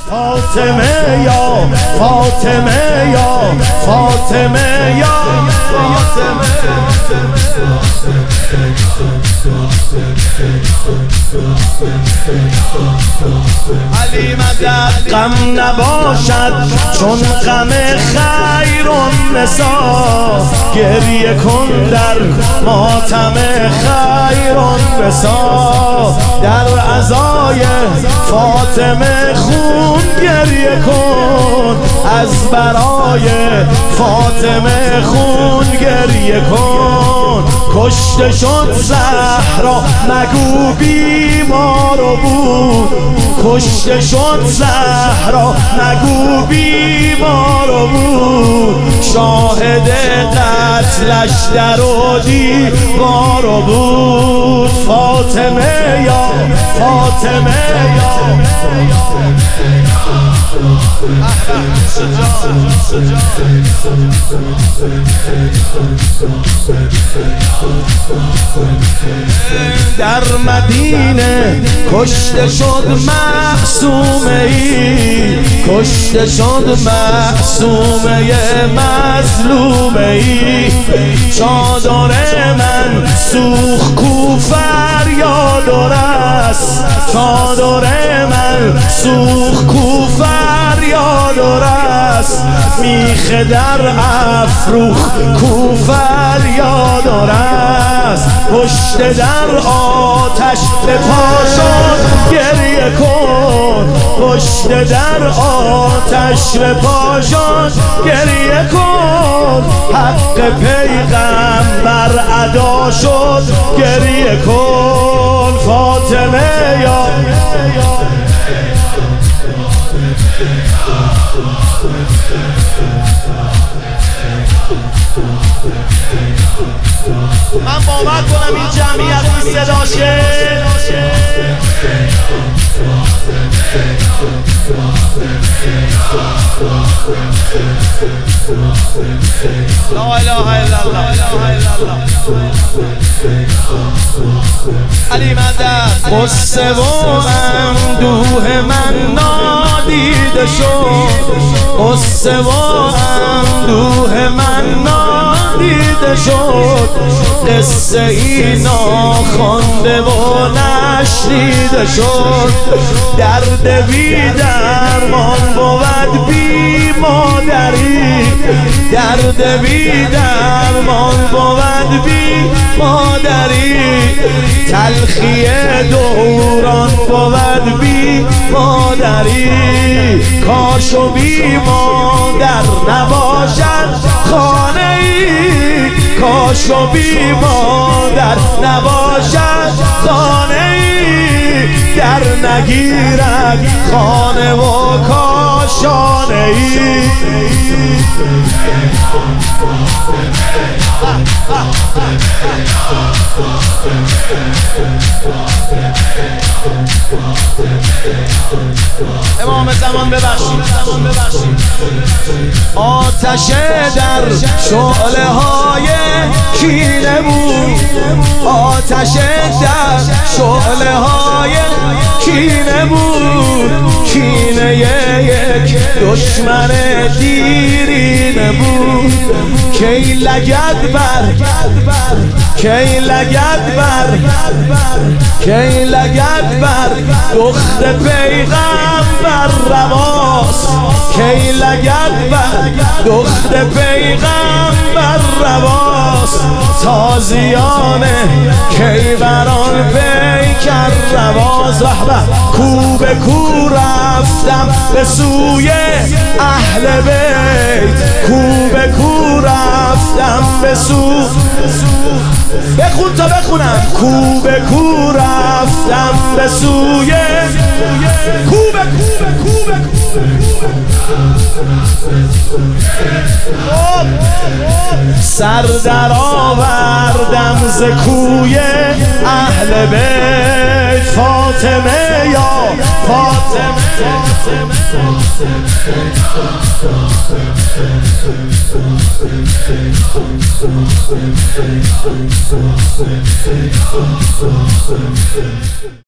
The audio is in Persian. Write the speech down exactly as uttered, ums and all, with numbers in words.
فاطمه یا فاطمه یا فاطمه یا فاطمه. علی مدد غم نباشد چون غم خیر النساء، گریه کن در ماتم خیر النساء، در عزای فاطمه خون گریه کن، از برای فاطمه خون گریه کن. کشته شد زهرا مگو بیمار بود، کشته شد زهرا مگو بیمار بود، شاهد قتلش در و دیوار بود. فاطمه یا فاطمه یا در مدینه کشته شد معصومه ای، کشته شد معصومه مظلومه ای، چادر من سوخت کو فریاد و رس، چادر من سوخت کو فریاد و رس، میخ در افروخ کو فریاد و رس، پشت در آتش به پاشان گریه کن، پشت در آتش به پاشان گریه کن، حق پیغمبر ادا شد گریه کن. فاطمه یا من باور کنم این جمعیت این صداشه. لا اله الا الله. علی مدد قصه و اندوه من نادیده شد، قصه و اندوه من نادیده شد، قصه ای ناخوانده و نشنیده شد، درد بی درمان بود بی مادری، درد بی درمان بود بی مادری، تلخی دوران بود بی مادری، کاش و بی مادر نباشد خانه ای، کاش و بی مادر نباشد خانه ای، در نگیرد خانه و کاشانه ای. امام زمان ببخشید. آتش در شعله های کینه بود، آتش در شعله های کینه بود، کینه یک دشمن دیرینه بود، کی لگد بر کی لگد بر کی لگد بر دخت پیغمبر رواست، کی لگد بر دخت پیغمبر رواست، تازیان کیوران پیکر رواز. رحمت کو به کو رفتم به سوی اهل بیت، کو به کو رفتم به سو بخون تا بخونم، کو به کو رفتم به سوی کو به کو به کو به سر در آوردم ز کوی اهل بیت. فاطمه یا فاطمه